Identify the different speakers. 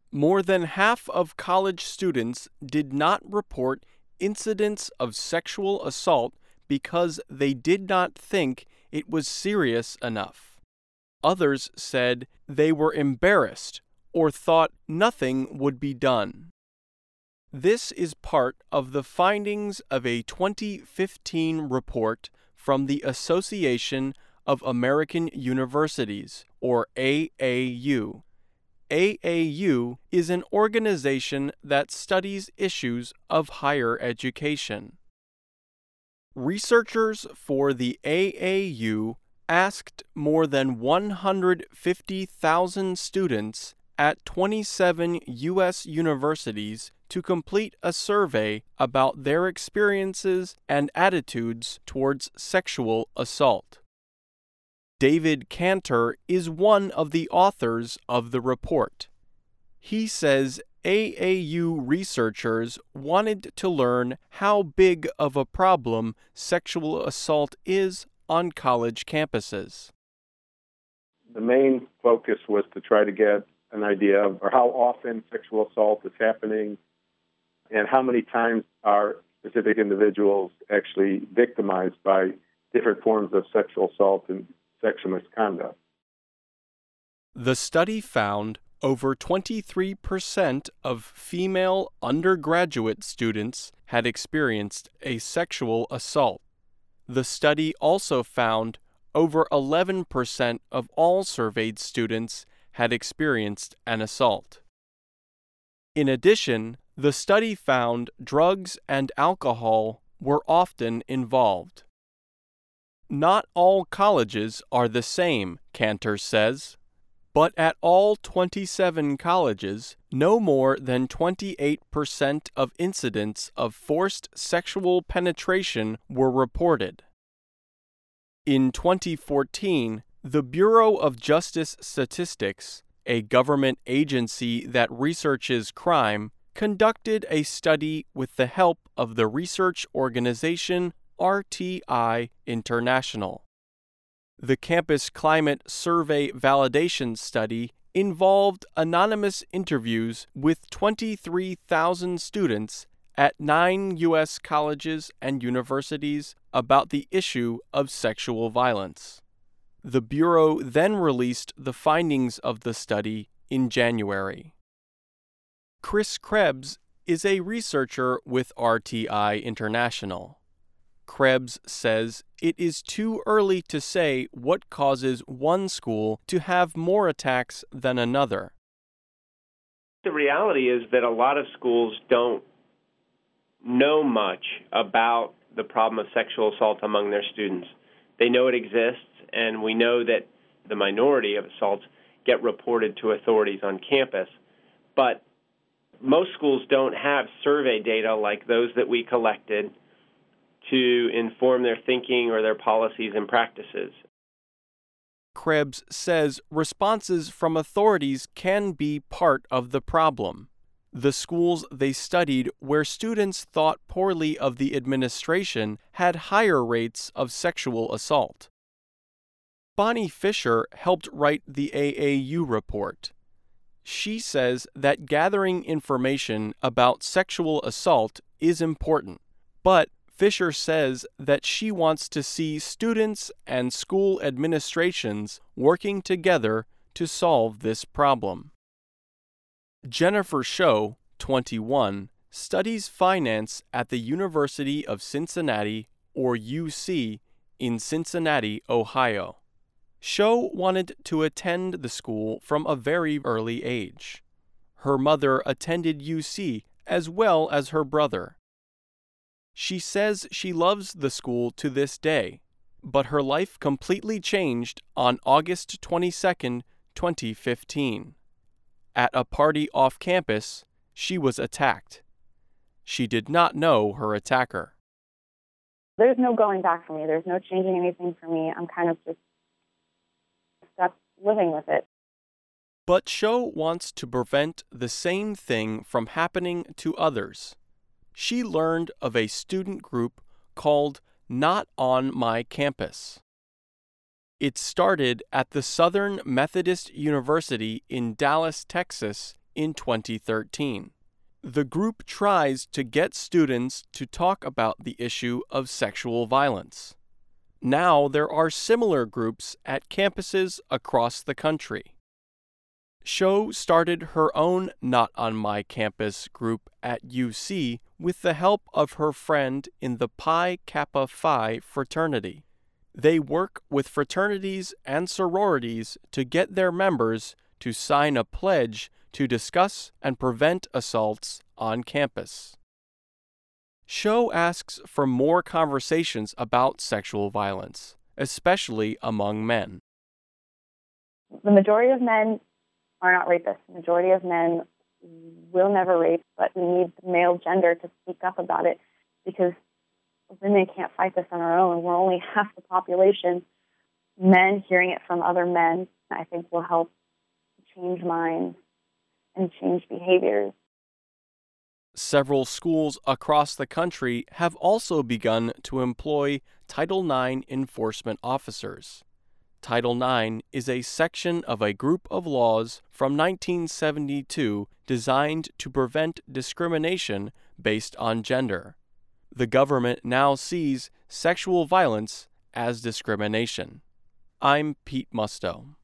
Speaker 1: More than half of college students did not report incidents of sexual assault because they did not think it was serious enough. Others said they were embarrassed or thought nothing would be done. This is part of the findings of a 2015 report from the Association of American Universities, or AAU. AAU is an organization that studies issues of higher education. Researchers for the AAU asked more than 150,000 students at 27 U.S. universities to complete a survey about their experiences and attitudes towards sexual assault. David Cantor is one of the authors of the report. He says AAU researchers wanted to learn how big of a problem sexual assault is on college campuses.
Speaker 2: The main focus was to try to get an idea of how often sexual assault is happening and how many times are specific individuals actually victimized by different forms of sexual assault and sexual misconduct.
Speaker 1: The study found over 23% of female undergraduate students had experienced a sexual assault. The study also found over 11% of all surveyed students had experienced an assault. In addition, the study found drugs and alcohol were often involved. Not all colleges are the same, Cantor says, but at all 27 colleges, no more than 28% of incidents of forced sexual penetration were reported. In 2014, the Bureau of Justice Statistics, a government agency that researches crime, conducted a study with the help of the research organization RTI International. The Campus Climate Survey Validation Study involved anonymous interviews with 23,000 students at 9 U.S. colleges and universities about the issue of sexual violence. The Bureau then released the findings of the study in January. Chris Krebs is a researcher with RTI International. Krebs says it is too early to say what causes one school to have more attacks than another.
Speaker 3: The reality is that a lot of schools don't know much about the problem of sexual assault among their students. They know it exists, and we know that the minority of assaults get reported to authorities on campus. But most schools don't have survey data like those that we collected to inform their thinking or their policies and practices.
Speaker 1: Krebs says responses from authorities can be part of the problem. The schools they studied where students thought poorly of the administration had higher rates of sexual assault. Bonnie Fisher helped write the AAU report. She says that gathering information about sexual assault is important, but Fisher says that she wants to see students and school administrations working together to solve this problem. Jennifer Sho, 21, studies finance at the University of Cincinnati, or UC, in Cincinnati, Ohio. Sho wanted to attend the school from a very early age. Her mother attended UC as well as her brother. She says she loves the school to this day, but her life completely changed on August 22, 2015. At a party off campus, she was attacked. She did not know her attacker.
Speaker 4: There's no going back for me. There's no changing anything for me. I'm kind of just stuck living with it.
Speaker 1: But Sho wants to prevent the same thing from happening to others. She learned of a student group called Not on My Campus. It started at the Southern Methodist University in Dallas, Texas in 2013. The group tries to get students to talk about the issue of sexual violence. Now there are similar groups at campuses across the country. Sho started her own Not on My Campus group at UC with the help of her friend in the Pi Kappa Phi fraternity. They work with fraternities and sororities to get their members to sign a pledge to discuss and prevent assaults on campus. Sho asks for more conversations about sexual violence, especially among men.
Speaker 4: The majority of men are not rapists. The majority of men will never rape, but we need the male gender to speak up about it because women can't fight this on our own. We're only half the population. Men hearing it from other men, I think, will help change minds and change behaviors.
Speaker 1: Several schools across the country have also begun to employ Title IX enforcement officers. Title IX is a section of a group of laws from 1972 designed to prevent discrimination based on gender. The government now sees sexual violence as discrimination. I'm Pete Musto.